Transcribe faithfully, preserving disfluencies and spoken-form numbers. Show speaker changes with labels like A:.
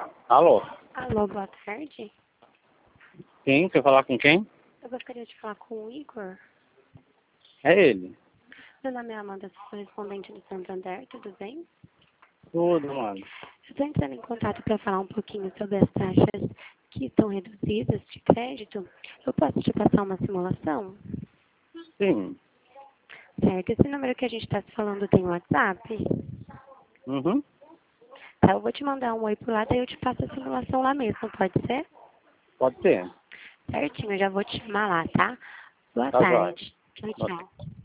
A: Alô?
B: Alô, boa tarde.
A: Sim, quer falar com quem?
B: Eu gostaria de falar com o Igor.
A: É ele.
B: Meu nome é Amanda, sou correspondente do Santander, tudo bem?
A: Tudo, mano.
B: Eu estou entrando em contato para falar um pouquinho sobre as taxas que estão reduzidas de crédito. Eu posso te passar uma simulação?
A: Sim.
B: Certo, esse número que a gente está se falando tem WhatsApp?
A: Uhum.
B: Tá, eu vou te mandar um oi por lá, daí eu te passo a simulação lá mesmo, pode ser?
A: Pode ser.
B: Certinho, eu já vou te chamar lá, tá? Boa
A: Tá jóia.
B: tarde. Tchau,
A: Boa
B: tchau.